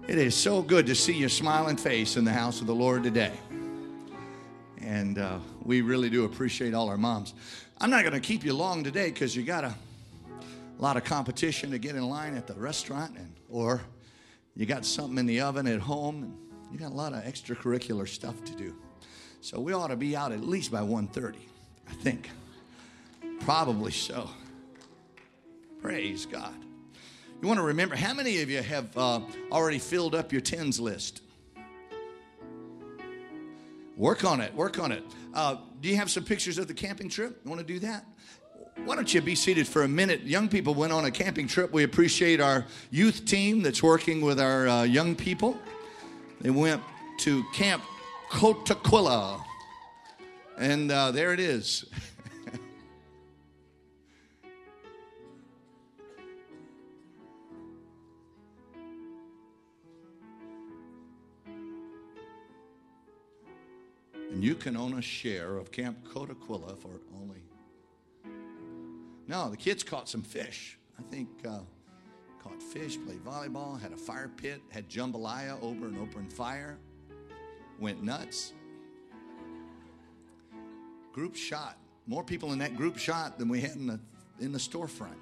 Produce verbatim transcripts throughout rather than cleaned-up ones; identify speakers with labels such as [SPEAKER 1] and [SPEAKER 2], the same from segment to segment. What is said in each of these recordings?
[SPEAKER 1] It is so good to see your smiling face in the house of the Lord today. And uh, we really do appreciate all our moms. I'm not going to keep you long today because you got a lot of competition to get in line at the restaurant, and or you got something in the oven at home, and you got a lot of extracurricular stuff to do. So we ought to be out at least by one thirty, I think. Probably so. Praise God. You want to remember, how many of you have uh, already filled up your tens list? Work on it. Work on it. Uh, do you have some pictures of the camping trip? You want to do that? Why don't you be seated for a minute? Young people went on a camping trip. We appreciate our youth team that's working with our uh, young people. They went to Camp Cotaquilla. And uh, there it is. And you can own a share of Camp Cotaquilla for only... No, the kids caught some fish. I think uh, caught fish, played volleyball, had a fire pit, had jambalaya over and open fire, went nuts. Group shot. More people in that group shot than we had in the, in the storefront.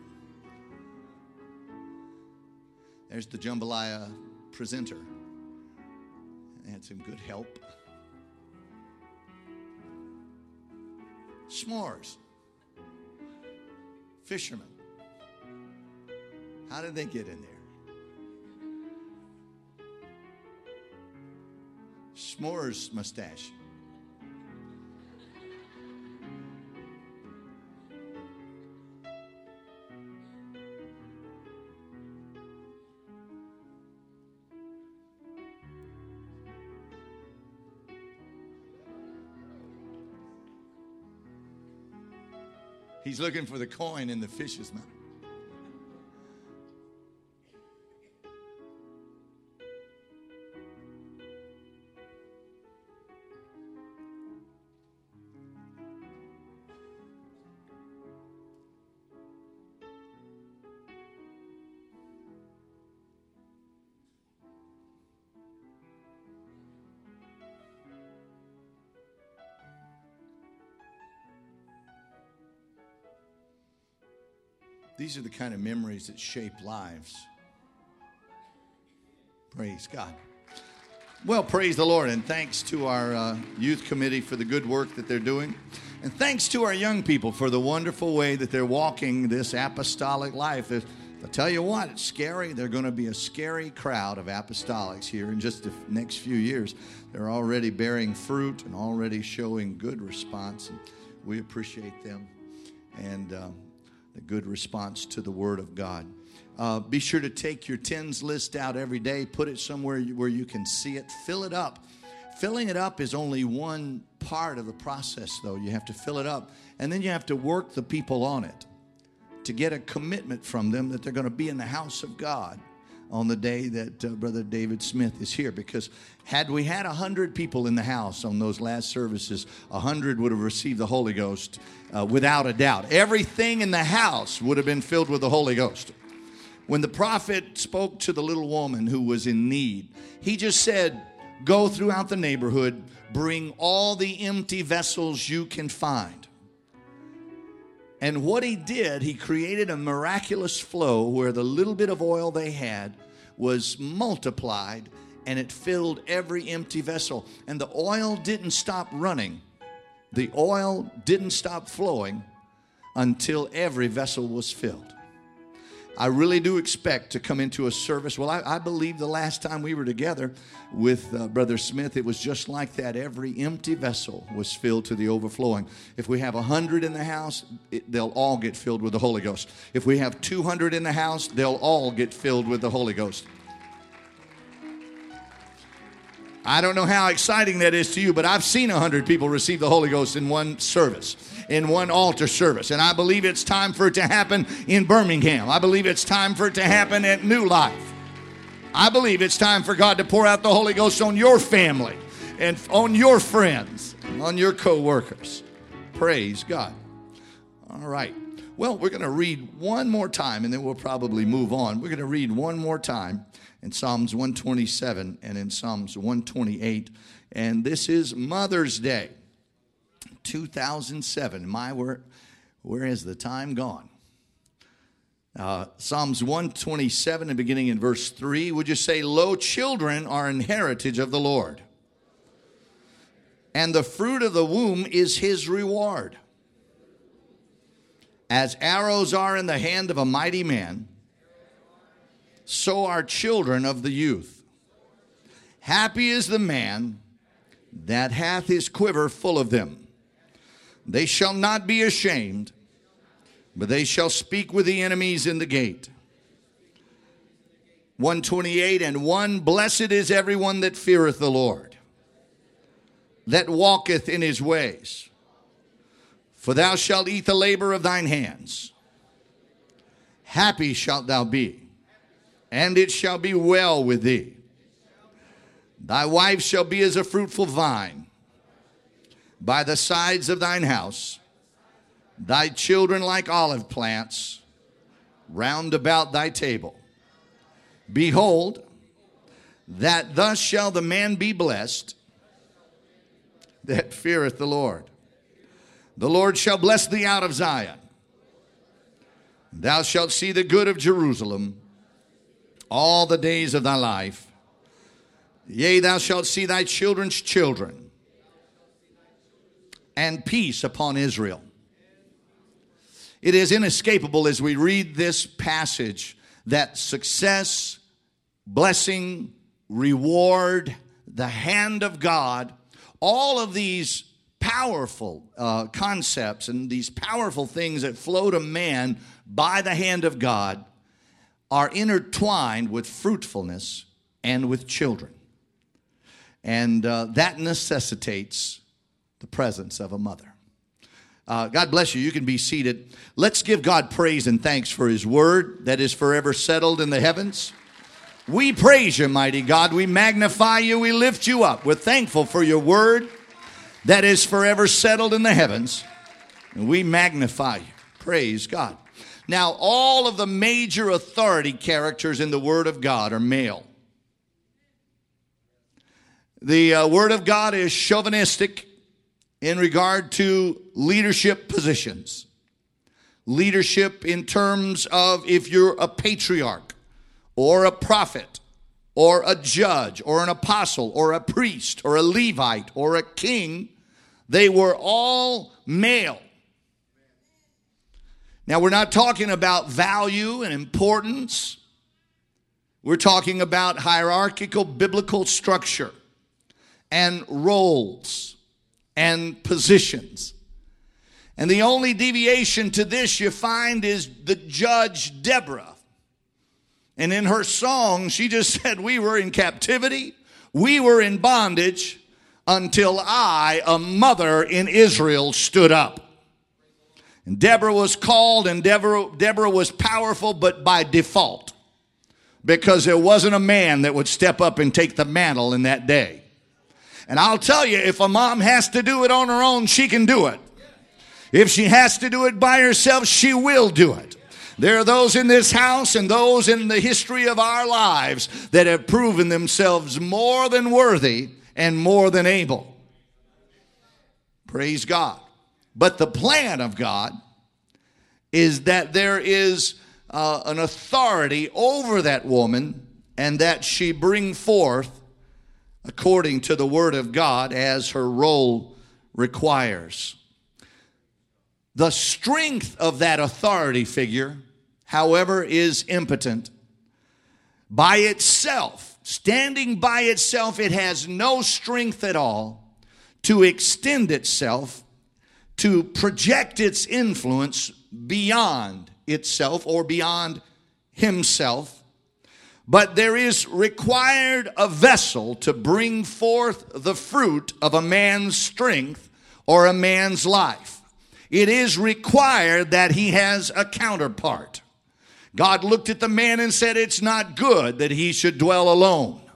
[SPEAKER 1] There's the jambalaya presenter. They had some good help. S'mores. Fishermen. How did they get in there? S'mores mustache. He's looking for the coin in the fish's mouth. These are the kind of memories that shape lives. Praise God. Well, praise the Lord, and thanks to our uh, youth committee for the good work that they're doing. And thanks to our young people for the wonderful way that they're walking this apostolic life. I'll tell you what, it's scary. They're going to be a scary crowd of apostolics here in just the next few years. They're already bearing fruit and already showing good response, and we appreciate them. And um, the good response to the Word of God. Uh, be sure to take your tens list out every day. Put it somewhere where you can see it. Fill it up. Filling it up is only one part of the process, though. You have to fill it up. And then you have to work the people on it to get a commitment from them that they're going to be in the house of God on the day that uh, Brother David Smith is here. Because had we had one hundred people in the house on those last services, one hundred would have received the Holy Ghost uh, without a doubt. Everything in the house would have been filled with the Holy Ghost. When the prophet spoke to the little woman who was in need, he just said, go throughout the neighborhood, bring all the empty vessels you can find. And what he did, he created a miraculous flow where the little bit of oil they had was multiplied, and it filled every empty vessel. And the oil didn't stop running. The oil didn't stop flowing until every vessel was filled. I really do expect to come into a service. Well, I, I believe the last time we were together with uh, Brother Smith, it was just like that. Every empty vessel was filled to the overflowing. If we have one hundred in the house, it, they'll all get filled with the Holy Ghost. If we have two hundred in the house, they'll all get filled with the Holy Ghost. I don't know how exciting that is to you, but I've seen one hundred people receive the Holy Ghost in one service, in one altar service. And I believe it's time for it to happen in Birmingham. I believe it's time for it to happen at New Life. I believe it's time for God to pour out the Holy Ghost on your family and on your friends, on your co-workers. Praise God. All right. Well, we're going to read one more time, and then we'll probably move on. We're going to read one more time in Psalms one twenty-seven and in Psalms one twenty-eight. And this is Mother's Day, two thousand seven. My, where, where has the time gone? Uh, Psalms one twenty-seven, and beginning in verse three, would you say, lo, children are an heritage of the Lord, and the fruit of the womb is his reward. As arrows are in the hand of a mighty man, so are children of the youth. Happy is the man that hath his quiver full of them. They shall not be ashamed, but they shall speak with the enemies in the gate. one twenty-eight and one, blessed is everyone that feareth the Lord, that walketh in his ways. For thou shalt eat the labor of thine hands. Happy shalt thou be, and it shall be well with thee. Thy wife shall be as a fruitful vine by the sides of thine house, thy children like olive plants round about thy table. Behold, that thus shall the man be blessed that feareth the Lord. The Lord shall bless thee out of Zion. Thou shalt see the good of Jerusalem all the days of thy life. Yea, thou shalt see thy children's children, and peace upon Israel. It is inescapable as we read this passage that success, blessing, reward, the hand of God, all of these powerful uh, concepts and these powerful things that flow to man by the hand of God are intertwined with fruitfulness and with children. And uh, that necessitates the presence of a mother. Uh, God bless you. You can be seated. Let's give God praise and thanks for his word that is forever settled in the heavens. We praise you, mighty God. We magnify you. We lift you up. We're thankful for your word that is forever settled in the heavens. And we magnify you. Praise God. Now, all of the major authority characters in the Word of God are male. The uh, Word of God is chauvinistic in regard to leadership positions. Leadership in terms of if you're a patriarch or a prophet or a judge or an apostle or a priest or a Levite or a king, they were all male. Now, we're not talking about value and importance. We're talking about hierarchical biblical structure and roles and positions. And the only deviation to this you find is the judge Deborah. And in her song, she just said, we were in captivity, we were in bondage, until I, a mother in Israel, stood up. And Deborah was called, and Deborah, Deborah was powerful, but by default, because there wasn't a man that would step up and take the mantle in that day. And I'll tell you, if a mom has to do it on her own, she can do it. If she has to do it by herself, she will do it. There are those in this house and those in the history of our lives that have proven themselves more than worthy and more than able. Praise God. But the plan of God is that there is uh, an authority over that woman, and that she bring forth according to the Word of God as her role requires. The strength of that authority figure, however, is impotent. By itself, standing by itself, it has no strength at all to extend itself, to project its influence beyond itself or beyond himself. But there is required a vessel to bring forth the fruit of a man's strength or a man's life. It is required that he has a counterpart. God looked at the man and said, it's not good that he should dwell alone.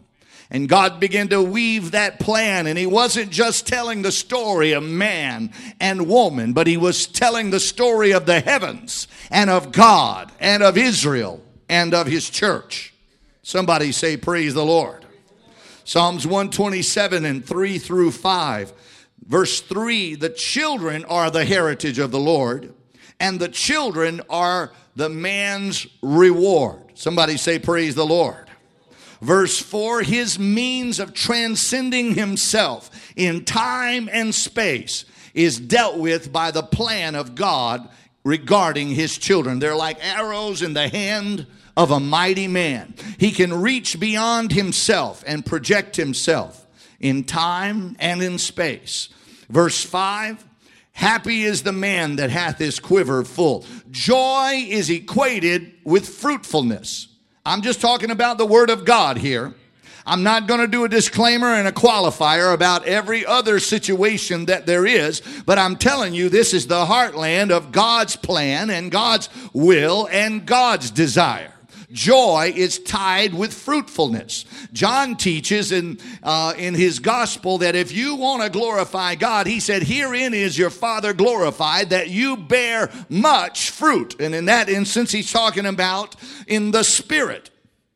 [SPEAKER 1] And God began to weave that plan. And he wasn't just telling the story of man and woman, but he was telling the story of the heavens and of God and of Israel and of his church. Somebody say, praise the Lord. Psalms one twenty-seven and three through five. Verse three, the children are the heritage of the Lord, and the children are the man's reward. Somebody say, praise the Lord. Verse four, his means of transcending himself in time and space is dealt with by the plan of God regarding his children. They're like arrows in the hand of a mighty man. He can reach beyond himself and project himself in time and in space. Verse five, happy is the man that hath his quiver full. Joy is equated with fruitfulness. I'm just talking about the word of God here. I'm not going to do a disclaimer and a qualifier about every other situation that there is, but I'm telling you this is the heartland of God's plan and God's will and God's desire. Joy is tied with fruitfulness. John teaches in, uh, in his gospel that if you want to glorify God, he said, herein is your Father glorified, that you bear much fruit. And in that instance, he's talking about in the Spirit.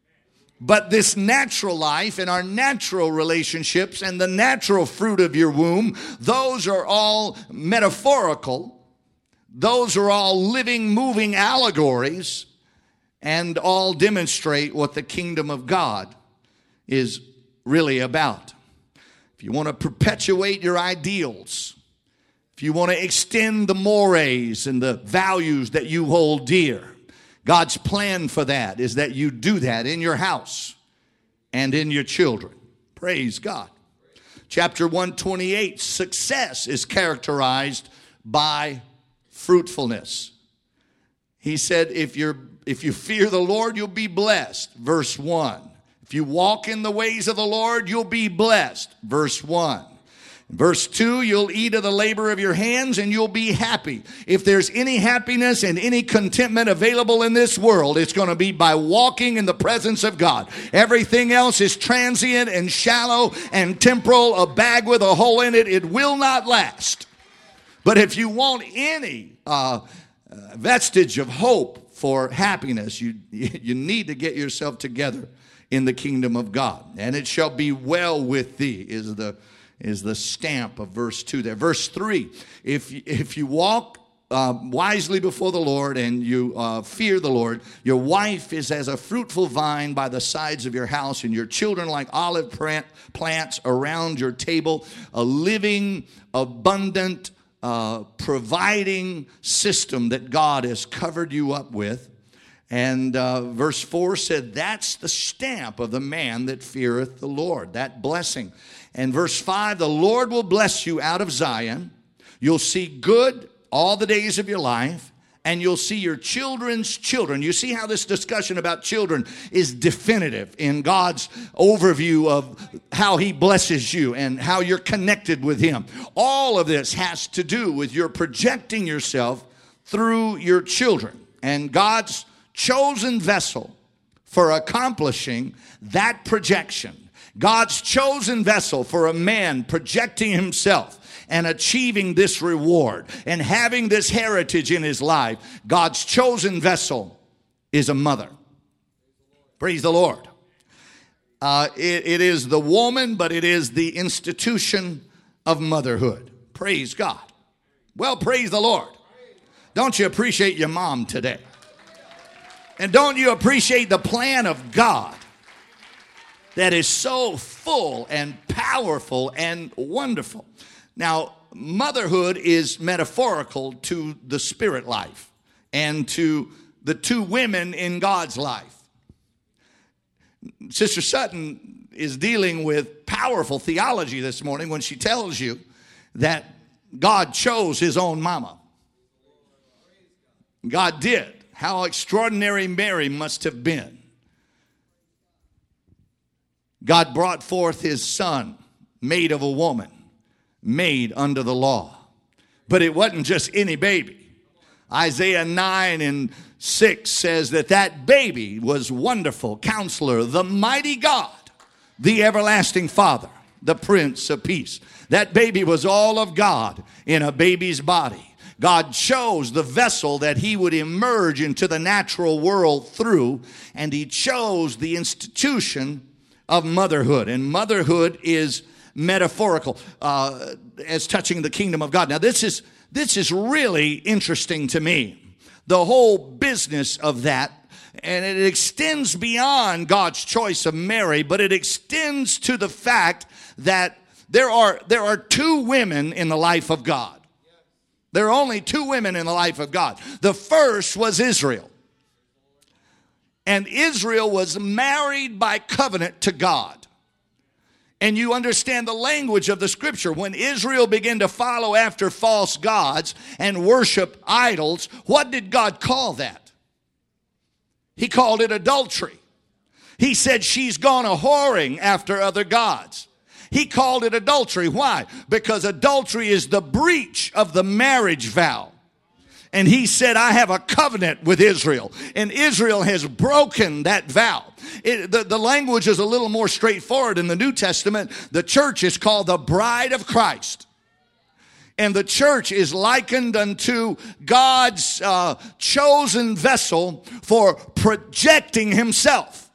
[SPEAKER 1] But this natural life and our natural relationships and the natural fruit of your womb, those are all metaphorical. Those are all living, moving allegories, and all demonstrate what the kingdom of God is really about. If you want to perpetuate your ideals, if you want to extend the mores and the values that you hold dear, God's plan for that is that you do that in your house and in your children. Praise God. Chapter one twenty-eight, success is characterized by fruitfulness. He said, if you're if you fear the Lord, you'll be blessed. Verse one. If you walk in the ways of the Lord, you'll be blessed. Verse one. Verse two, you'll eat of the labor of your hands and you'll be happy. If there's any happiness and any contentment available in this world, it's going to be by walking in the presence of God. Everything else is transient and shallow and temporal, a bag with a hole in it. It will not last. But if you want any uh, uh, vestige of hope for happiness, you, you need to get yourself together in the kingdom of God. And it shall be well with thee is the is the stamp of verse two there. Verse three, if, if you walk uh, wisely before the Lord and you uh, fear the Lord, your wife is as a fruitful vine by the sides of your house, and your children like olive plant, plants around your table, a living, abundant, uh, providing system that God has covered you up with. And uh, verse four said, that's the stamp of the man that feareth the Lord, that blessing. And verse five, the Lord will bless you out of Zion. You'll see good all the days of your life, and you'll see your children's children. You see how this discussion about children is definitive in God's overview of how he blesses you and how you're connected with him. All of this has to do with your projecting yourself through your children. And God's chosen vessel for accomplishing that projection, God's chosen vessel for a man projecting himself and achieving this reward and having this heritage in his life, God's chosen vessel is a mother. Praise the Lord. Uh, it, it is the woman, but it is the institution of motherhood. Praise God. Well, praise the Lord. Don't you appreciate your mom today? And don't you appreciate the plan of God that is so full and powerful and wonderful? Now, motherhood is metaphorical to the spirit life and to the two women in God's life. Sister Sutton is dealing with powerful theology this morning when she tells you that God chose his own mama. God did. How extraordinary Mary must have been. God brought forth his son, made of a woman, made under the law. But it wasn't just any baby. Isaiah nine and six says that that baby was Wonderful Counselor, the mighty God, the everlasting Father, the Prince of Peace. That baby was all of God in a baby's body. God chose the vessel that he would emerge into the natural world through, and he chose the institution of motherhood. And motherhood is metaphorical uh, as touching the kingdom of God. Now, this is this is really interesting to me, the whole business of that. And it extends beyond God's choice of Mary, but it extends to the fact that there are there are two women in the life of God. There are only two women in the life of God. The first was Israel. And Israel was married by covenant to God. And you understand the language of the scripture. When Israel began to follow after false gods and worship idols, what did God call that? He called it adultery. He said she's gone a-whoring after other gods. He called it adultery. Why? Because adultery is the breach of the marriage vow. And he said, I have a covenant with Israel. And Israel has broken that vow. It, the, the language is a little more straightforward in the New Testament. The church is called the bride of Christ. And the church is likened unto God's uh, chosen vessel for projecting himself.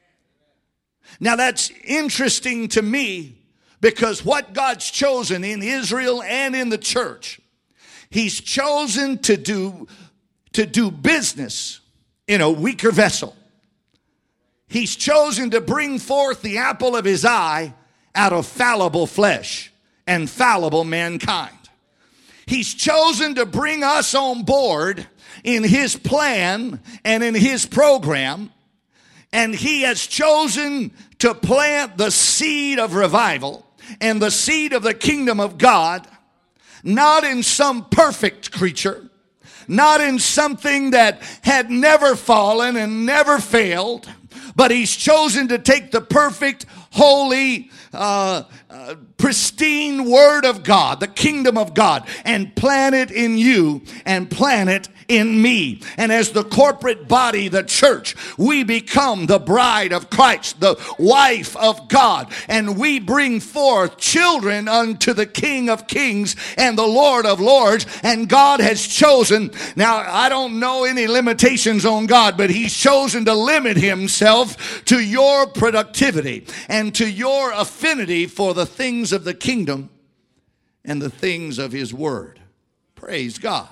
[SPEAKER 1] Now that's interesting to me, because what God's chosen in Israel and in the church, he's chosen to do, to do business in a weaker vessel. He's chosen to bring forth the apple of his eye out of fallible flesh and fallible mankind. He's chosen to bring us on board in his plan and in his program. And he has chosen to plant the seed of revival and the seed of the kingdom of God, not in some perfect creature, not in something that had never fallen and never failed, but he's chosen to take the perfect, holy, uh, uh, pristine word of God, the kingdom of God, and plant it in you and plant it in me. And as the corporate body, the church, we become the bride of Christ, the wife of God, and we bring forth children unto the King of Kings and the Lord of Lords. And God has chosen, now I don't know any limitations on God, but he's chosen to limit himself to your productivity and to your affinity for the things of the kingdom and the things of his word. Praise God.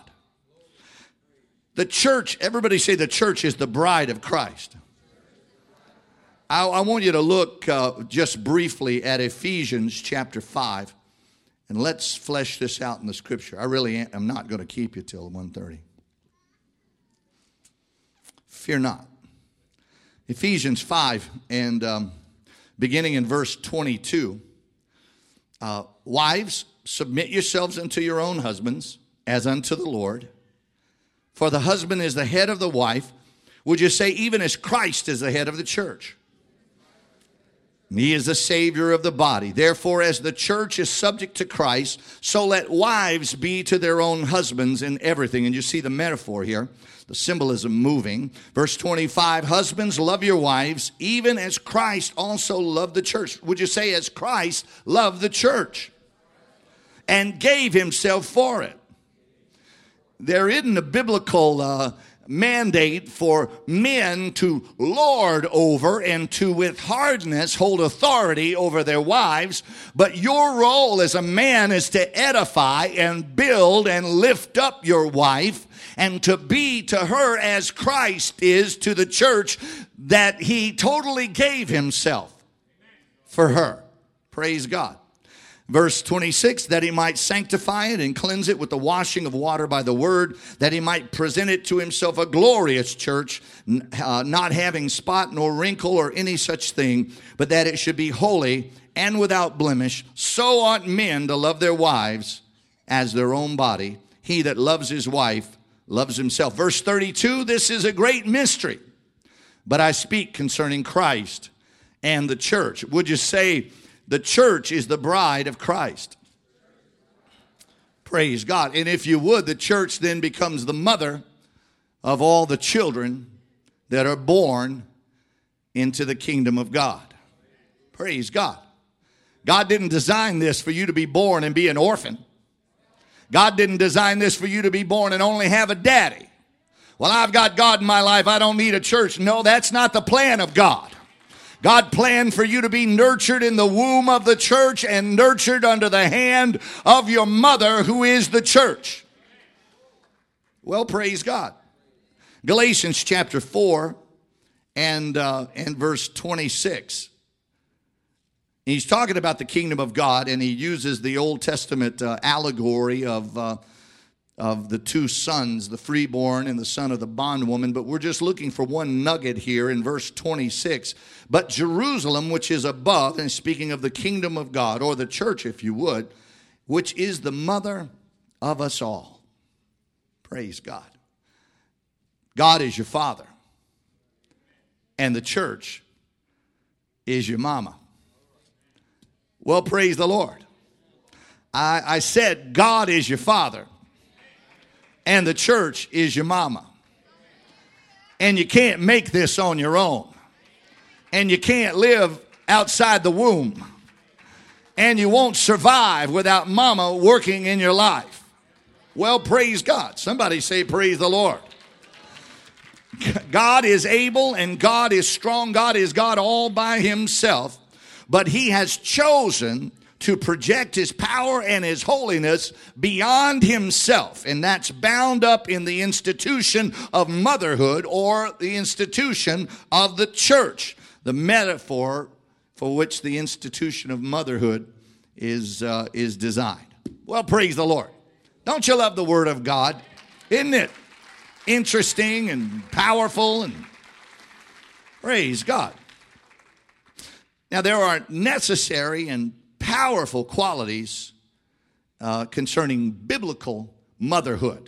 [SPEAKER 1] The church, everybody say the church is the bride of Christ. I, I want you to look uh, just briefly at Ephesians chapter five, and let's flesh this out in the scripture. I really am I'm not going to keep you till one thirty. Fear not. Ephesians five, and um, beginning in verse twenty-two. Uh, Wives, submit yourselves unto your own husbands, as unto the Lord. For the husband is the head of the wife. Would you say, even as Christ is the head of the church? He is the Savior of the body. Therefore, as the church is subject to Christ, so let wives be to their own husbands in everything. And you see the metaphor here, the symbolism moving. Verse twenty-five, husbands, love your wives, even as Christ also loved the church. Would you say, as Christ loved the church and gave himself for it? There isn't a biblical uh, mandate for men to lord over and to with hardness hold authority over their wives, but your role as a man is to edify and build and lift up your wife and to be to her as Christ is to the church, that he totally gave himself for her. Praise God. Verse twenty-six, that he might sanctify it and cleanse it with the washing of water by the word, that he might present it to himself a glorious church, uh, not having spot nor wrinkle or any such thing, but that it should be holy and without blemish. So ought men to love their wives as their own body. He that loves his wife loves himself. Verse thirty-two, this is a great mystery, but I speak concerning Christ and the church. Would you say, the church is the bride of Christ? Praise God. And if you would, the church then becomes the mother of all the children that are born into the kingdom of God. Praise God. God didn't design this for you to be born and be an orphan. God didn't design this for you to be born and only have a daddy. Well, I've got God in my life, I don't need a church. No, that's not the plan of God. God planned for you to be nurtured in the womb of the church and nurtured under the hand of your mother, who is the church. Well, praise God. Galatians chapter four and, uh, and verse twenty-six. He's talking about the kingdom of God, and he uses the Old Testament uh, allegory of, uh, of the two sons, the freeborn and the son of the bondwoman. But we're just looking for one nugget here in verse twenty-six. But Jerusalem, which is above, and speaking of the kingdom of God, or the church, if you would, which is the mother of us all. Praise God. God is your father, and the church is your mama. Well, praise the Lord. I, I said God is your father, and the church is your mama. And you can't make this on your own. And you can't live outside the womb. And you won't survive without mama working in your life. Well, praise God. Somebody say praise the Lord. God is able and God is strong. God is God all by himself. But he has chosen to project his power and his holiness beyond himself. And that's bound up in the institution of motherhood, or the institution of the church. The metaphor for which the institution of motherhood is, uh, is designed. Well, praise the Lord. Don't you love the Word of God? Isn't it interesting and powerful? And praise God. Now, there are necessary and powerful qualities uh, concerning biblical motherhood.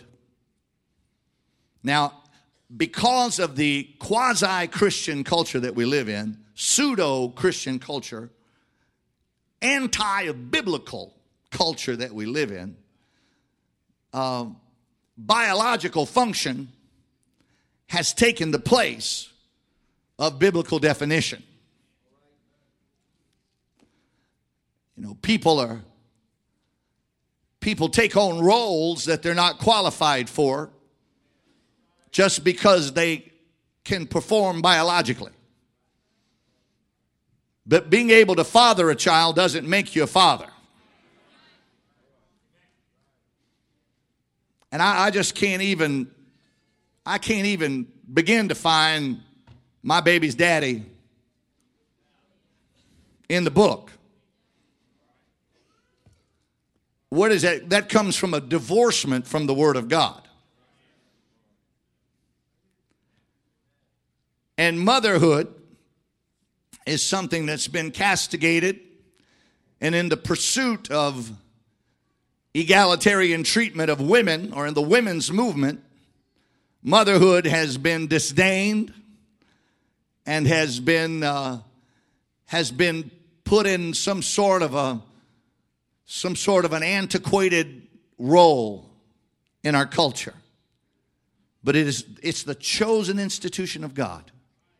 [SPEAKER 1] Now, because of the quasi-Christian culture that we live in, pseudo-Christian culture, anti-biblical culture that we live in, uh, biological function has taken the place of biblical definition. You know, people are, people take on roles that they're not qualified for just because they can perform biologically. But being able to father a child doesn't make you a father. And I, I just can't even, I can't even begin to find my baby's daddy in the book. What is that? That comes from a divorcement from the Word of God. And motherhood is something that's been castigated, and in the pursuit of egalitarian treatment of women, or in the women's movement, motherhood has been disdained and has been uh, has been put in some sort of a some sort of an antiquated role in our culture. But it is it's the chosen institution of God.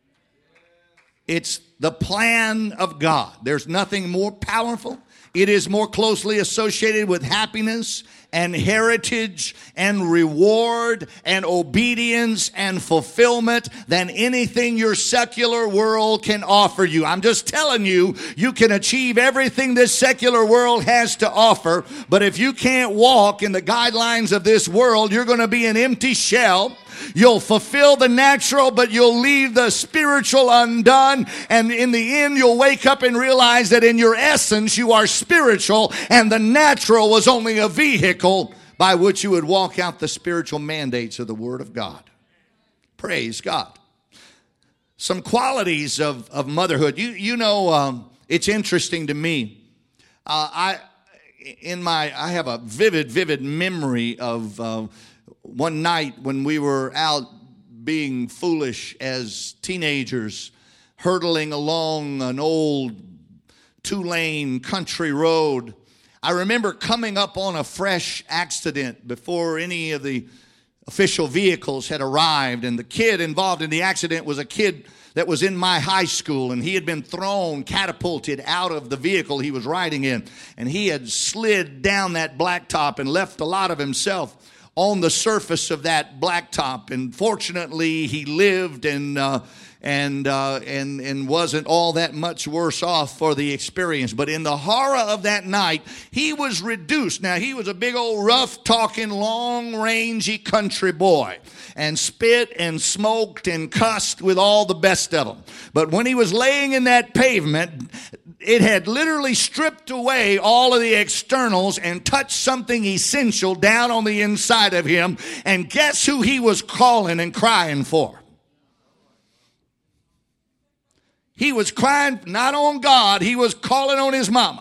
[SPEAKER 1] It's the plan of God. There's nothing more powerful. It is more closely associated with happiness and heritage and reward and obedience and fulfillment than anything your secular world can offer you. I'm just telling you, you can achieve everything this secular world has to offer, but if you can't walk in the guidelines of this world, you're going to be an empty shell. You'll fulfill the natural, but you'll leave the spiritual undone. And in the end, you'll wake up and realize that in your essence, you are spiritual, and the natural was only a vehicle by which you would walk out the spiritual mandates of the Word of God. Praise God. Some qualities of, of motherhood. You, you know, um, it's interesting to me. Uh, I, in my, I have a vivid, vivid memory of uh, one night when we were out being foolish as teenagers, hurtling along an old two-lane country road. I remember coming up on a fresh accident before any of the official vehicles had arrived, and the kid involved in the accident was a kid that was in my high school, and he had been thrown, catapulted out of the vehicle he was riding in, and he had slid down that blacktop and left a lot of himself on the surface of that blacktop. And fortunately, he lived and uh, and uh, and and wasn't all that much worse off for the experience. But in the horror of that night, he was reduced. Now, he was a big old rough-talking, long-rangey country boy, and spit and smoked and cussed with all the best of them. But when he was laying in that pavement, it had literally stripped away all of the externals and touched something essential down on the inside of him. And guess who he was calling and crying for? He was crying not on God, he was calling on his mama.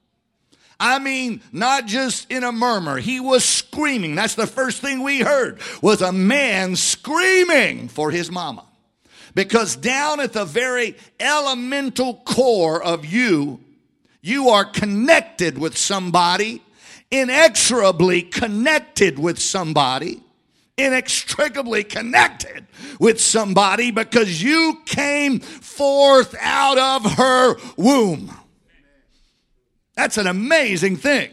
[SPEAKER 1] I mean, not just in a murmur. He was screaming. That's the first thing we heard, was a man screaming for his mama. Because down at the very elemental core of you, you are connected with somebody, inexorably connected with somebody, inextricably connected with somebody, because you came forth out of her womb. That's an amazing thing.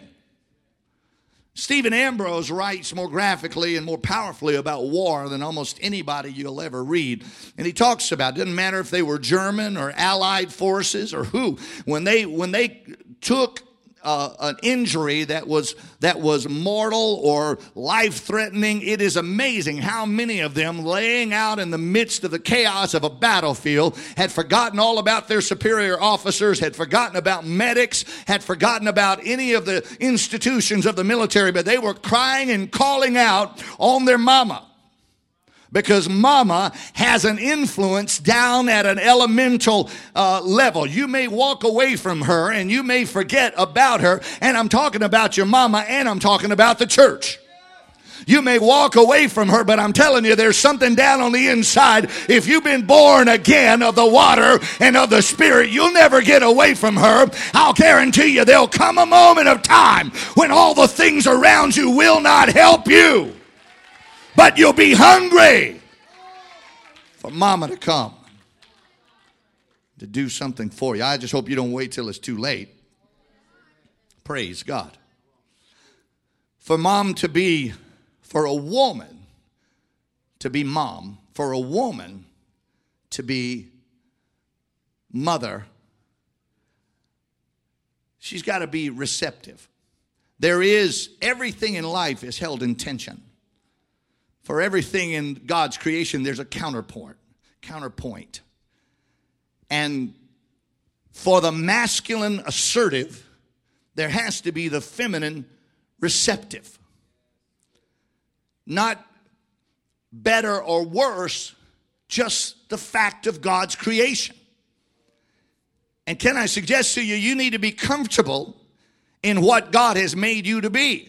[SPEAKER 1] Stephen Ambrose writes more graphically and more powerfully about war than almost anybody you'll ever read. And he talks about, it doesn't matter if they were German or Allied forces or who, when they when they took uh, an injury that was that was mortal or life-threatening, it is amazing how many of them, laying out in the midst of the chaos of a battlefield, had forgotten all about their superior officers, had forgotten about medics, had forgotten about any of the institutions of the military, but they were crying and calling out on their mama. Because mama has an influence down at an elemental uh, level. You may walk away from her and you may forget about her. And I'm talking about your mama, and I'm talking about the church. You may walk away from her, but I'm telling you, there's something down on the inside. If you've been born again of the water and of the Spirit, you'll never get away from her. I'll guarantee you there'll come a moment of time when all the things around you will not help you. But you'll be hungry for mama to come to do something for you. I just hope you don't wait till it's too late. Praise God. For mom to be, for a woman to be mom, for a woman to be mother, she's got to be receptive. There is, everything in life is held in tension. For everything in God's creation, there's a counterpoint. Counterpoint. And for the masculine assertive, there has to be the feminine receptive. Not better or worse, just the fact of God's creation. And can I suggest to you, you need to be comfortable in what God has made you to be.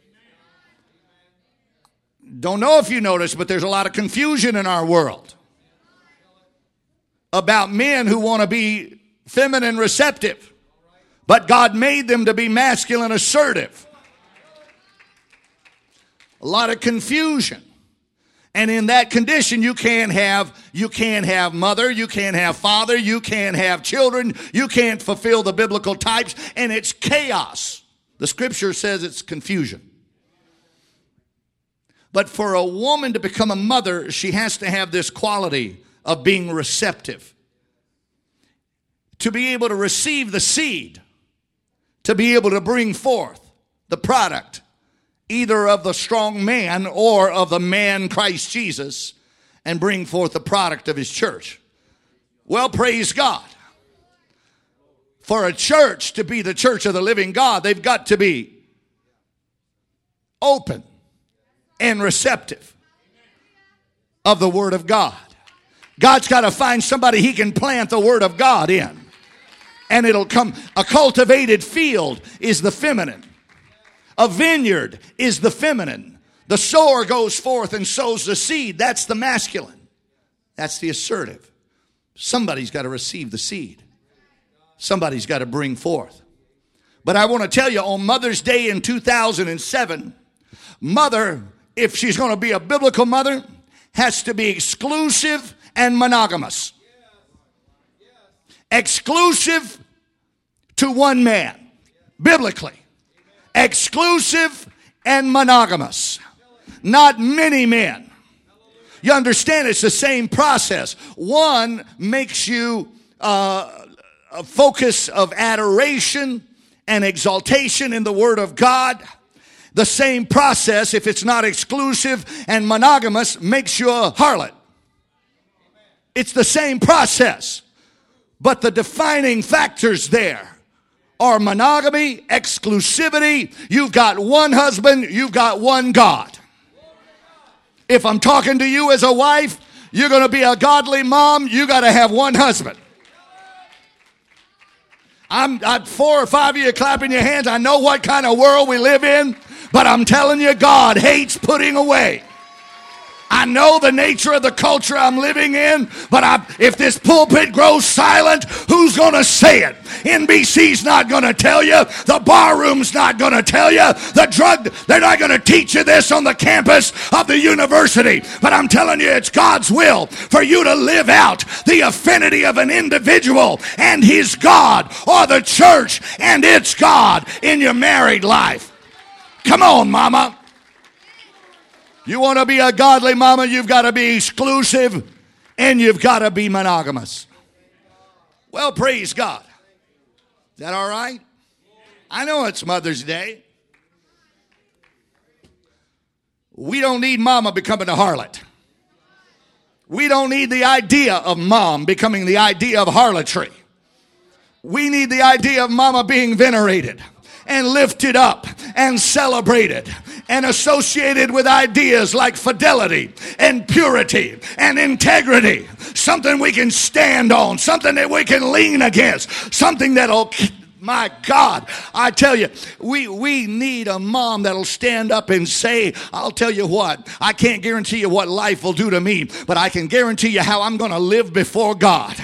[SPEAKER 1] Don't know if you noticed, but there's a lot of confusion in our world about men who want to be feminine receptive, but God made them to be masculine assertive. A lot of confusion. And in that condition, you can't have, you can't have mother, you can't have father, you can't have children, you can't fulfill the biblical types, and it's chaos. The scripture says it's confusion. But for a woman to become a mother, she has to have this quality of being receptive. To be able to receive the seed. To be able to bring forth the product, either of the strong man or of the man Christ Jesus, and bring forth the product of his church. Well, praise God. For a church to be the church of the living God, they've got to be open and receptive of the Word of God. God's got to find somebody he can plant the Word of God in. And it'll come. A cultivated field is the feminine. A vineyard is the feminine. The sower goes forth and sows the seed. That's the masculine. That's the assertive. Somebody's got to receive the seed. Somebody's got to bring forth. But I want to tell you, on Mother's Day in two thousand seven, Mother if she's going to be a biblical mother, has to be exclusive and monogamous. Exclusive to one man, biblically. Exclusive and monogamous. Not many men. You understand, it's the same process. One makes you uh, a focus of adoration and exaltation in the Word of God. The same process, if it's not exclusive and monogamous, makes you a harlot. It's the same process. But the defining factors there are monogamy, exclusivity. You've got one husband, you've got one God. If I'm talking to you as a wife, you're going to be a godly mom, you got to have one husband. I'm, I'm four or five of you clapping your hands. I know what kind of world we live in, but I'm telling you, God hates putting away. I know the nature of the culture I'm living in, but I, if this pulpit grows silent, who's going to say it? N B C's not going to tell you. The bar room's not going to tell you. The drug, they're not going to teach you this on the campus of the university. But I'm telling you, it's God's will for you to live out the affinity of an individual and his God, or the church and its God in your married life. Come on, mama. You want to be a godly mama, you've got to be exclusive and you've got to be monogamous. Well, praise God. Is that all right? I know it's Mother's Day. We don't need mama becoming a harlot. We don't need the idea of mom becoming the idea of harlotry. We need the idea of mama being venerated and lifted up and celebrated and associated with ideas like fidelity and purity and integrity. Something we can stand on, something that we can lean against, something that'll, my God, I tell you, we, we need a mom that'll stand up and say, I'll tell you what, I can't guarantee you what life will do to me, but I can guarantee you how I'm going to live before God.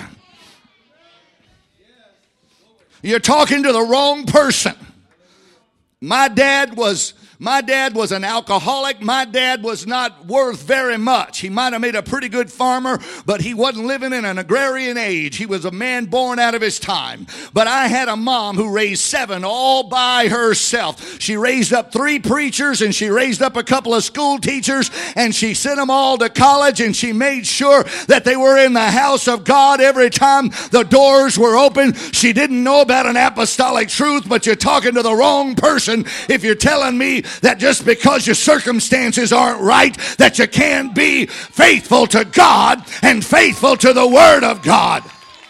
[SPEAKER 1] You're talking to the wrong person. My dad was my dad was an alcoholic. My dad was not worth very much. He might have made a pretty good farmer, but he wasn't living in an agrarian age. He was a man born out of his time. But I had a mom who raised seven all by herself. She raised up three preachers, and she raised up a couple of school teachers, and she sent them all to college, and she made sure that they were in the house of God every time the doors were open. She didn't know about an apostolic truth, but you're talking to the wrong person if you're telling me that just because your circumstances aren't right, that you can't be faithful to God and faithful to the Word of God.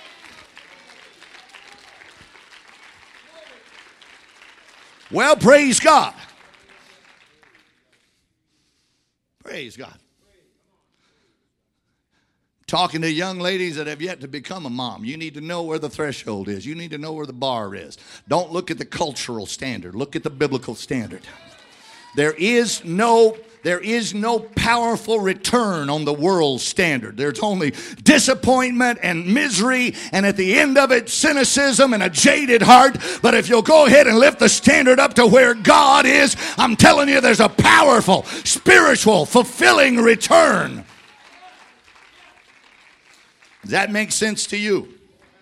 [SPEAKER 1] Well, praise God. Praise God. Talking to young ladies that have yet to become a mom. You need to know where the threshold is. You need to know where the bar is. Don't look at the cultural standard. Look at the biblical standard. There is no, there is no powerful return on the world standard. There's only disappointment and misery, and at the end of it, cynicism and a jaded heart. But if you'll go ahead and lift the standard up to where God is, I'm telling you, there's a powerful, spiritual, fulfilling return. Does that make sense to you?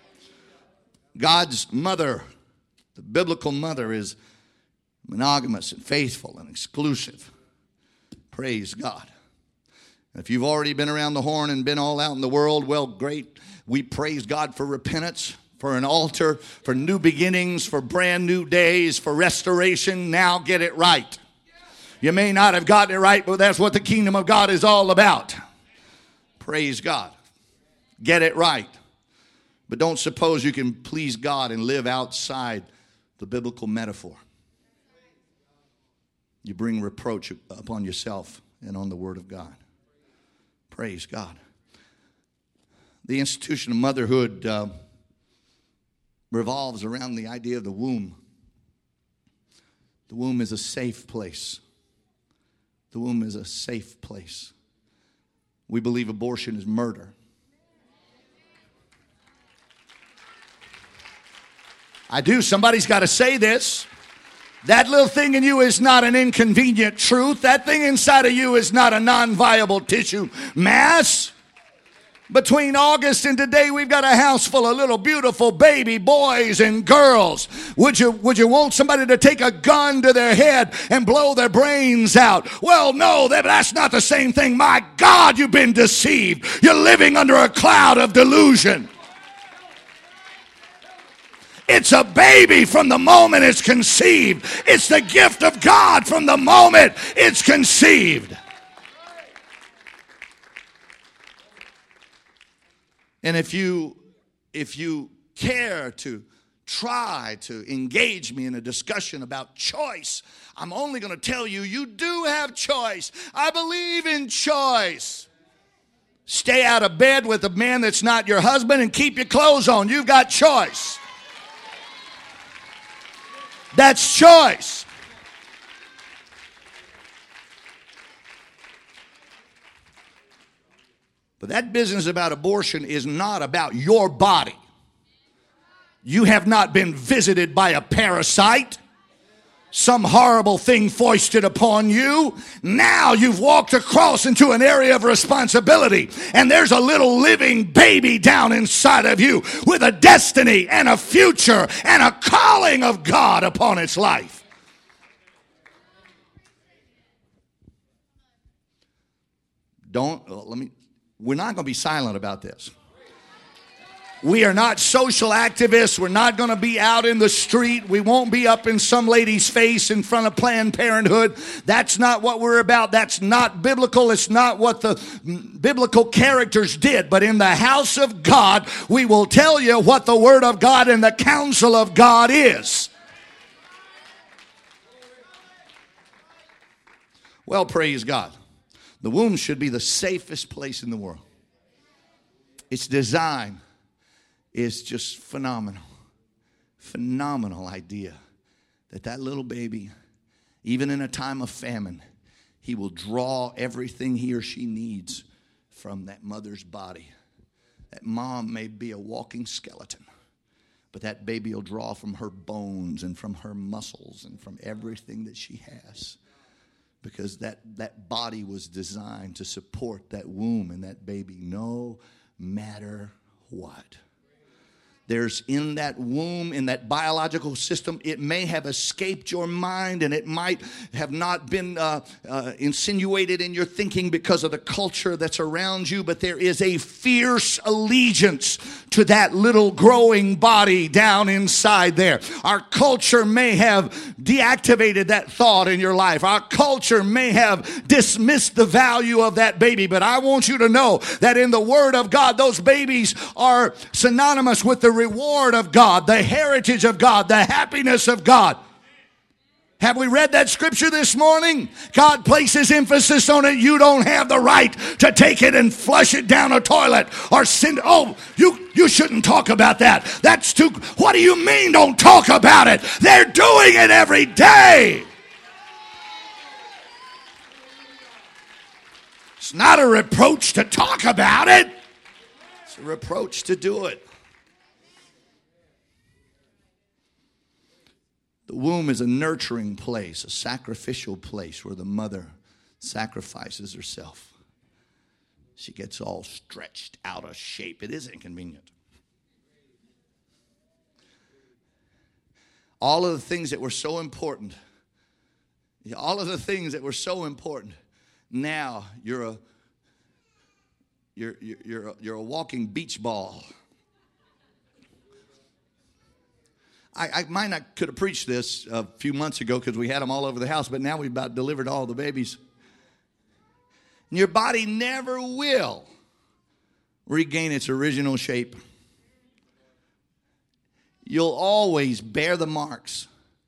[SPEAKER 1] God's mother, the biblical mother, is monogamous and faithful and exclusive. Praise God. If you've already been around the horn and been all out in the world, well, great. We praise God for repentance, for an altar, for new beginnings, for brand new days, for restoration. Now get it right. You may not have gotten it right, but that's what the kingdom of God is all about. Praise God. Get it right. But don't suppose you can please God and live outside the biblical metaphor. You bring reproach upon yourself and on the Word of God. Praise God. The institution of motherhood uh, revolves around the idea of the womb. The womb is a safe place. The womb is a safe place. We believe abortion is murder. I do. Somebody's got to say this. That little thing in you is not an inconvenient truth. That thing inside of you is not a non-viable tissue mass. Between August and today, we've got a house full of little beautiful baby boys and girls. Would you, would you want somebody to take a gun to their head and blow their brains out? Well, no, that, that's not the same thing. My God, you've been deceived. You're living under a cloud of delusion. It's a baby from the moment it's conceived. It's the gift of God from the moment it's conceived. And if you, if you care to try to engage me in a discussion about choice, I'm only going to tell you, you do have choice. I believe in choice. Stay out of bed with a man that's not your husband and keep your clothes on. You've got choice. That's choice. But that business about abortion is not about your body. You have not been visited by a parasite, some horrible thing foisted upon you. Now you've walked across into an area of responsibility, and there's a little living baby down inside of you with a destiny and a future and a calling of God upon its life. Don't, well, let me, we're not going to be silent about this. We are not social activists. We're not going to be out in the street. We won't be up in some lady's face in front of Planned Parenthood. That's not what we're about. That's not biblical. It's not what the biblical characters did. But in the house of God, we will tell you what the Word of God and the counsel of God is. Well, praise God. The womb should be the safest place in the world. Its design is just phenomenal. Phenomenal idea that that little baby, even in a time of famine, he will draw everything he or she needs from that mother's body. That mom may be a walking skeleton, but that baby will draw from her bones and from her muscles and from everything that she has. Because that, that body was designed to support that womb and that baby no matter what. There's in that womb, in that biological system, it may have escaped your mind and it might have not been uh, uh, insinuated in your thinking because of the culture that's around you, but there is a fierce allegiance to that little growing body down inside there. Our culture may have deactivated that thought in your life. Our culture may have dismissed the value of that baby, but I want you to know that in the Word of God, those babies are synonymous with the reward of God, the heritage of God, the happiness of God. Have we read that scripture this morning? God places emphasis on it. You don't have the right to take it and flush it down a toilet or send. Oh, you, you shouldn't talk about that. That's too. What do you mean don't talk about it? They're doing it every day. It's not a reproach to talk about it. It's a reproach to do it. The womb is a nurturing place, a sacrificial place where the mother sacrifices herself. She gets all stretched out of shape. It is inconvenient. All of the things that were so important, all of the things that were so important, now you're a you're you're you're a, you're a walking beach ball. I, I might not could have preached this a few months ago because we had them all over the house, but now we've about delivered all the babies. And your body never will regain its original shape. You'll always bear the marks.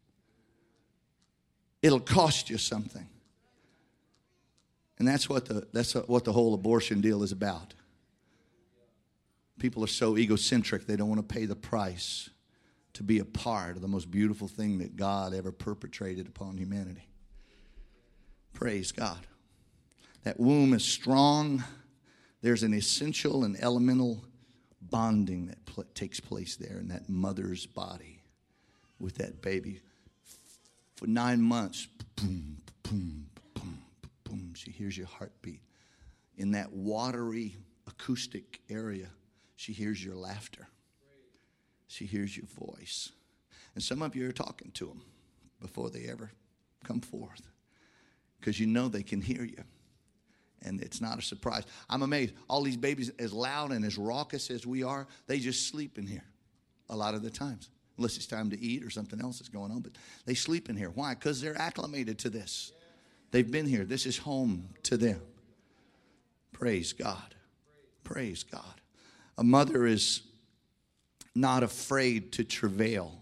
[SPEAKER 1] It'll cost you something. And that's what the that's what the whole abortion deal is about. People are so egocentric, they don't want to pay the price to be a part of the most beautiful thing that God ever perpetrated upon humanity. Praise God. That womb is strong. There's an essential and elemental bonding that pl- takes place there in that mother's body with that baby. For nine months, boom, boom, boom, boom, she hears your heartbeat. In that watery acoustic area, she hears your laughter. She hears your voice. And some of you are talking to them before they ever come forth, because you know they can hear you. And it's not a surprise. I'm amazed. All these babies, as loud and as raucous as we are, they just sleep in here a lot of the times. Unless it's time to eat or something else is going on. But they sleep in here. Why? Because they're acclimated to this. They've been here. This is home to them. Praise God. Praise God. A mother is not afraid to travail.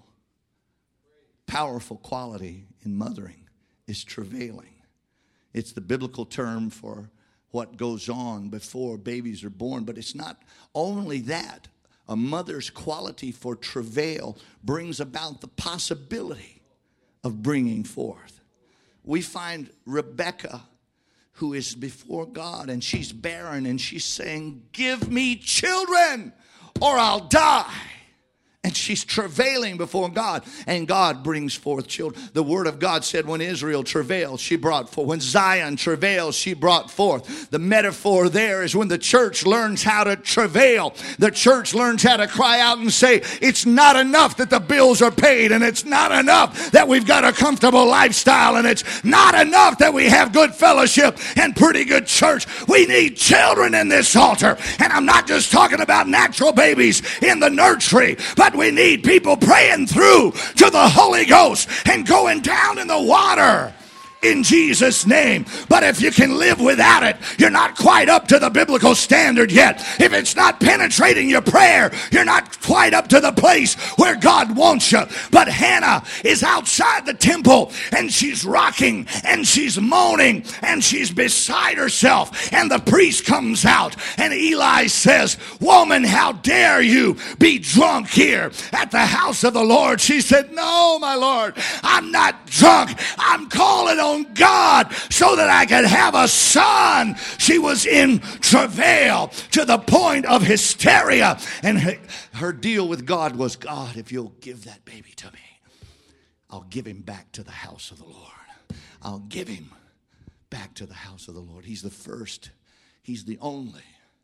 [SPEAKER 1] Powerful quality in mothering is travailing. It's the biblical term for what goes on before babies are born. But it's not only that. A mother's quality for travail brings about the possibility of bringing forth. We find Rebecca, who is before God, and she's barren, and she's saying, give me children or I'll die. And she's travailing before God, and God brings forth children. The word of God said when Israel travailed, she brought forth. When Zion travailed, she brought forth. The metaphor there is when the church learns how to travail. The church learns how to cry out and say, it's not enough that the bills are paid, and it's not enough that we've got a comfortable lifestyle, and it's not enough that we have good fellowship and pretty good church. We need children in this altar. And I'm not just talking about natural babies in the nursery, but we need people praying through to the Holy Ghost and going down in the water in Jesus' name. But if you can live without it, you're not quite up to the biblical standard yet. If it's not penetrating your prayer, you're not quite up to the place where God wants you. But Hannah is outside the temple, and she's rocking, and she's moaning, and she's beside herself. And the priest comes out, and Eli says, woman, how dare you be drunk here at the house of the Lord? She said, no, my Lord, I'm not drunk. I'm calling on God so that I could have a son. She was in travail to the point of hysteria. And her, her deal with God was, God, if you'll give that baby to me, I'll give him back to the house of the Lord. I'll give him back to the house of the Lord. He's the first, he's the only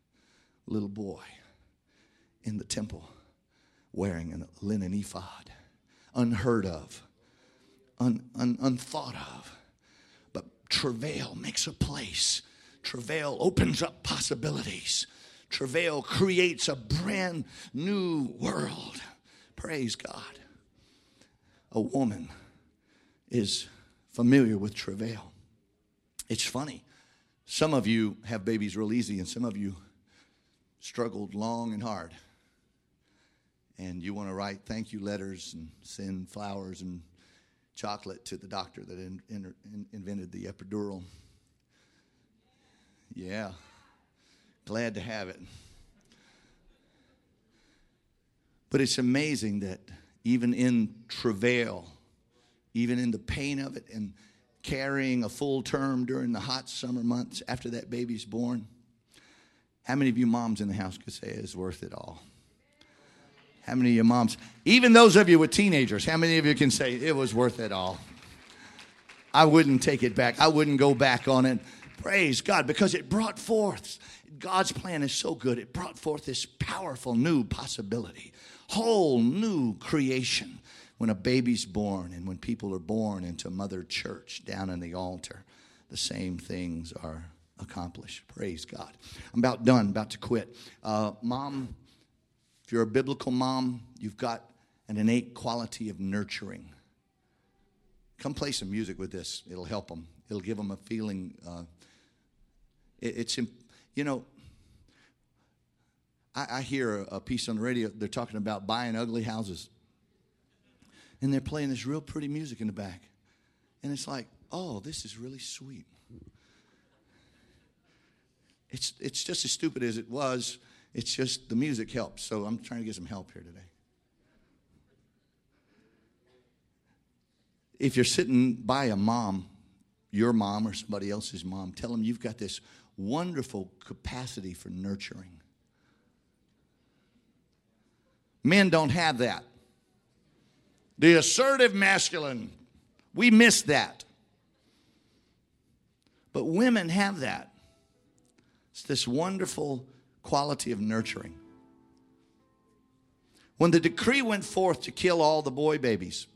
[SPEAKER 1] little boy in the temple wearing a linen ephod. Unheard of, un, un, unthought of. Travail makes a place. Travail opens up possibilities. Travail creates a brand new world. Praise God. A woman is familiar with travail. It's funny. Some of you have babies real easy, and some of you struggled long and hard. And you want to write thank you letters and send flowers and chocolate to the doctor that in, in, in, invented the epidural. Yeah. Glad to have it. But it's amazing that even in travail, even in the pain of it and carrying a full term during the hot summer months after that baby's born, how many of you moms in the house could say it's worth it all? How many of you moms, even those of you with teenagers, how many of you can say it was worth it all? I wouldn't take it back. I wouldn't go back on it. Praise God, because it brought forth, God's plan is so good. It brought forth this powerful new possibility, whole new creation. When a baby's born and when people are born into Mother Church down in the altar, the same things are accomplished. Praise God. I'm about done, about to quit. Uh, Mom, if you're a biblical mom, you've got an innate quality of nurturing. Come play some music with this. It'll help them. It'll give them a feeling. Uh, it, it's, you know, I, I hear a, a piece on the radio. They're talking about buying ugly houses. And they're playing this real pretty music in the back. And it's like, oh, this is really sweet. It's, it's just as stupid as it was. It's just the music helps. So I'm trying to get some help here today. If you're sitting by a mom, your mom or somebody else's mom, tell them you've got this wonderful capacity for nurturing. Men don't have that. The assertive masculine We miss that. But women have that. It's this wonderful quality of nurturing. When the decree went forth to kill all the boy babies,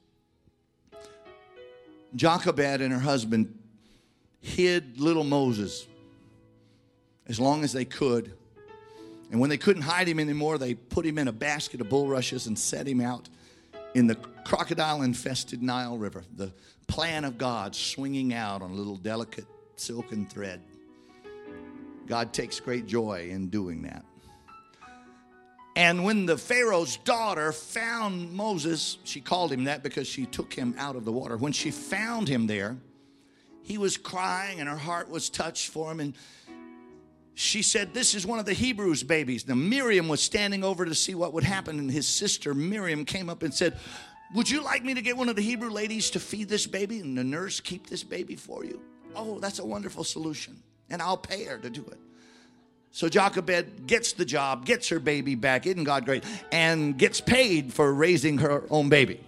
[SPEAKER 1] Jochebed and her husband hid little Moses as long as they could. And when they couldn't hide him anymore, they put him in a basket of bulrushes and set him out in the crocodile-infested Nile River. The plan of God swinging out on a little delicate silken thread. God takes great joy in doing that. And when the Pharaoh's daughter found Moses, she called him that because she took him out of the water. When she found him there, he was crying and her heart was touched for him. And she said, this is one of the Hebrews' babies. Now, Miriam was standing over to see what would happen. And his sister, Miriam, came up and said, would you like me to get one of the Hebrew ladies to feed this baby and the nurse keep this baby for you? Oh, that's a wonderful solution. And I'll pay her to do it. So Jochebed gets the job, gets her baby back, isn't God great, and gets paid for raising her own baby.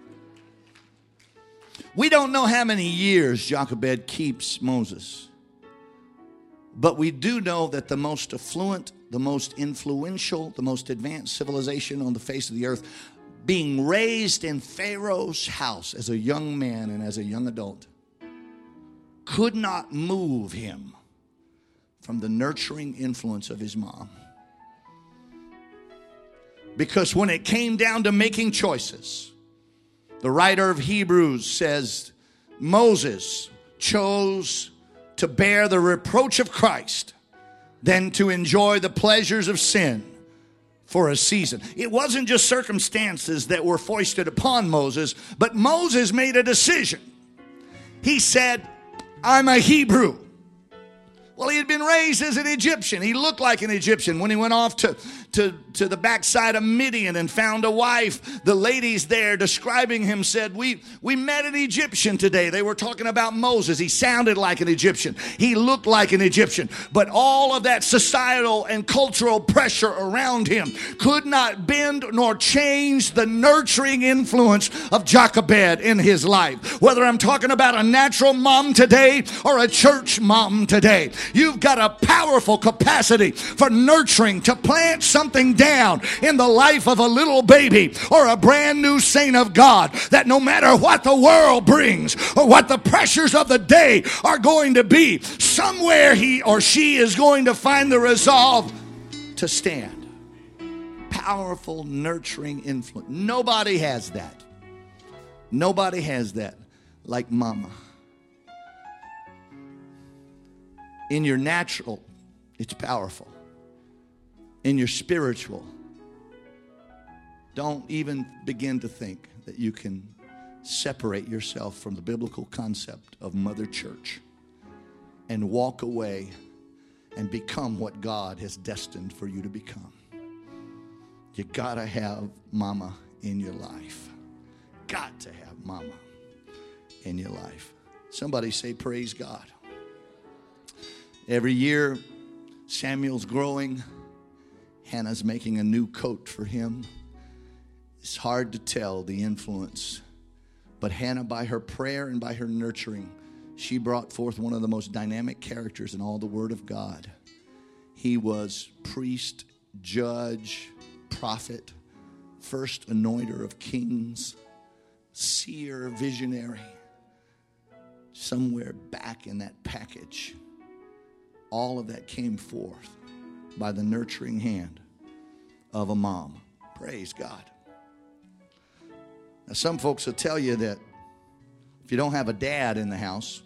[SPEAKER 1] We don't know how many years Jochebed keeps Moses. But we do know that the most affluent, the most influential, the most advanced civilization on the face of the earth, being raised in Pharaoh's house as a young man and as a young adult, could not move him from the nurturing influence of his mom. Because when it came down to making choices, the writer of Hebrews says Moses chose to bear the reproach of Christ than to enjoy the pleasures of sin for a season. It wasn't just circumstances that were foisted upon Moses, but Moses made a decision. He said, I'm a Hebrew. Well, he had been raised as an Egyptian. He looked like an Egyptian. When he went off to, to, to the backside of Midian and found a wife, the ladies there describing him said, we, we met an Egyptian today. They were talking about Moses. He sounded like an Egyptian. He looked like an Egyptian. But all of that societal and cultural pressure around him could not bend nor change the nurturing influence of Jochebed in his life. Whether I'm talking about a natural mom today or a church mom today, you've got a powerful capacity for nurturing, to plant something down in the life of a little baby or a brand new saint of God, that no matter what the world brings or what the pressures of the day are going to be, somewhere he or she is going to find the resolve to stand. Powerful, nurturing influence. Nobody has that. Nobody has that like mama. In your natural, it's powerful. In your spiritual, don't even begin to think that you can separate yourself from the biblical concept of Mother Church and walk away and become what God has destined for you to become. You gotta have mama in your life. Got to have mama in your life. Somebody say, praise God. Every year, Samuel's growing. Hannah's making a new coat for him. It's hard to tell the influence. But Hannah, by her prayer and by her nurturing, she brought forth one of the most dynamic characters in all the Word of God. He was priest, judge, prophet, first anointer of kings, seer, visionary. Somewhere back in that package, all of that came forth by the nurturing hand of a mom. Praise God. Now, some folks will tell you that if you don't have a dad in the house,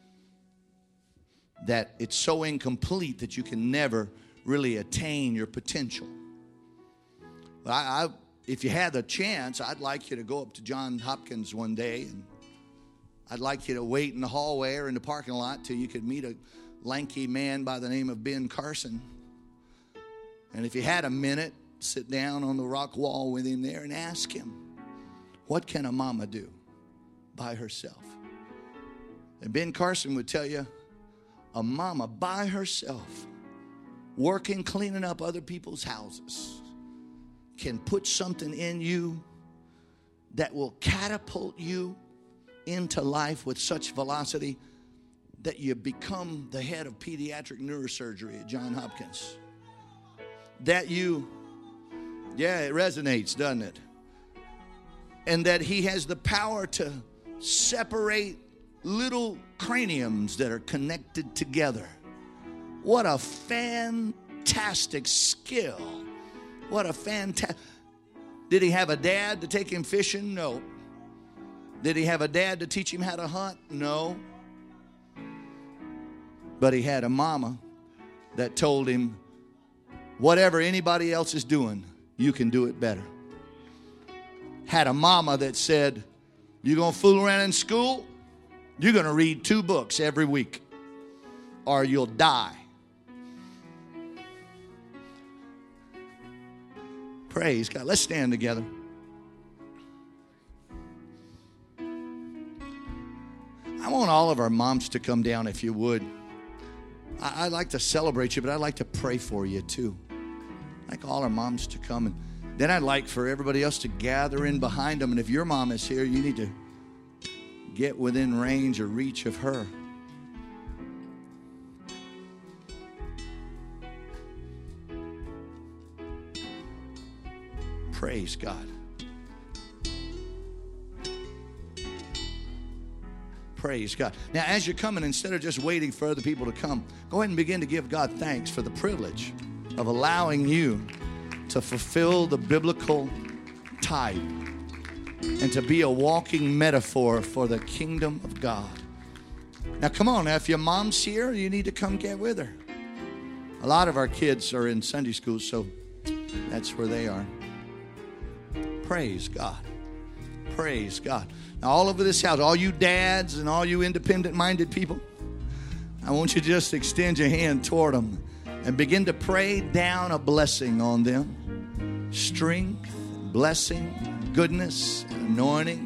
[SPEAKER 1] that it's so incomplete that you can never really attain your potential. But I, I, if you had the chance, I'd like you to go up to Johns Hopkins one day, and I'd like you to wait in the hallway or in the parking lot till you could meet a lanky man by the name of Ben Carson. And if you had a minute, sit down on the rock wall with him there and ask him, what can a mama do by herself? And Ben Carson would tell you, a mama by herself, working, cleaning up other people's houses, can put something in you that will catapult you into life with such velocity that you become the head of pediatric neurosurgery at Johns Hopkins. That you, yeah, it resonates, doesn't it? And that he has the power to separate little craniums that are connected together. What a fantastic skill. What a fantastic. Did he have a dad to take him fishing? No. Did he have a dad to teach him how to hunt? No. But he had a mama that told him, whatever anybody else is doing, you can do it better. Had a mama that said, you're going to fool around in school? You're going to read two books every week, or you'll die. Praise God. Let's stand together. I want all of our moms to come down, if you would. I, I'd like to celebrate you, but I'd like to pray for you too. I'd like all our moms to come. And then I'd like for everybody else to gather in behind them. And if your mom is here, you need to get within range or reach of her. Praise God. Praise God. Now, as you're coming, instead of just waiting for other people to come, go ahead and begin to give God thanks for the privilege of allowing you to fulfill the biblical type and to be a walking metaphor for the kingdom of God. Now, come on. Now, if your mom's here, you need to come get with her. A lot of our kids are in Sunday school, so that's where they are. Praise God. Praise God. Now, all over this house, all you dads and all you independent-minded people, I want you to just extend your hand toward them and begin to pray down a blessing on them. Strength, blessing, goodness, and anointing.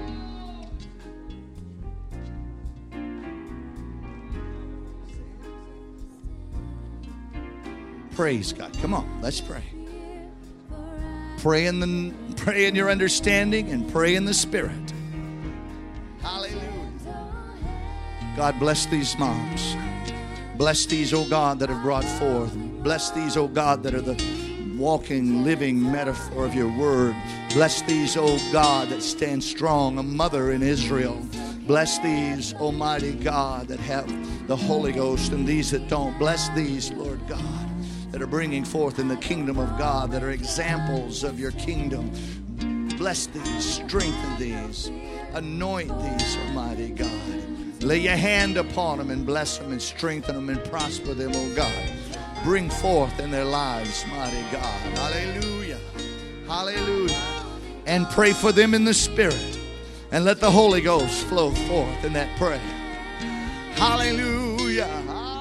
[SPEAKER 1] Praise God. Come on, let's pray. Pray in, the, pray in your understanding and pray in the Spirit. Hallelujah. God, bless these moms. Bless these, oh God, that have brought forth. Bless these, oh God, that are the walking, living metaphor of your word. Bless these, oh God, that stand strong, a mother in Israel. Bless these, Almighty God, that have the Holy Ghost and these that don't. Bless these, Lord God, that are bringing forth in the kingdom of God, that are examples of your kingdom. Bless these, strengthen these, anoint these, Almighty God. Lay your hand upon them and bless them and strengthen them and prosper them, oh God. Bring forth in their lives, mighty God. Hallelujah. Hallelujah. And pray for them in the Spirit. And let the Holy Ghost flow forth in that prayer. Hallelujah.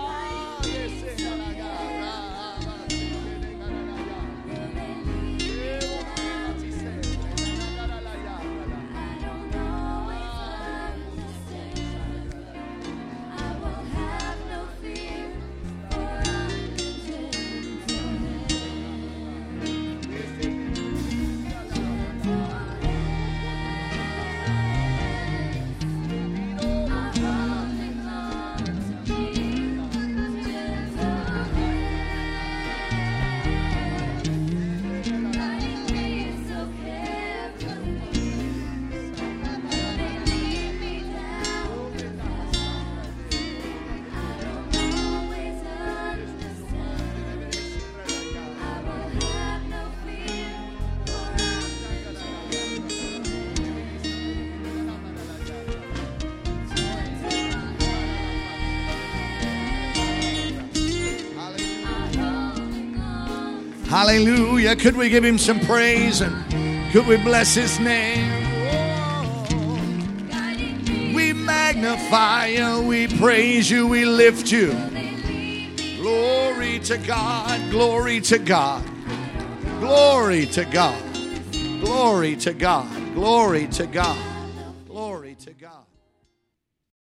[SPEAKER 1] Hallelujah. Could we give him some praise and could we bless his name? Oh, we magnify you, we praise you, we lift you. Glory to God, glory to God, glory to God, glory to God, glory to God, glory to God.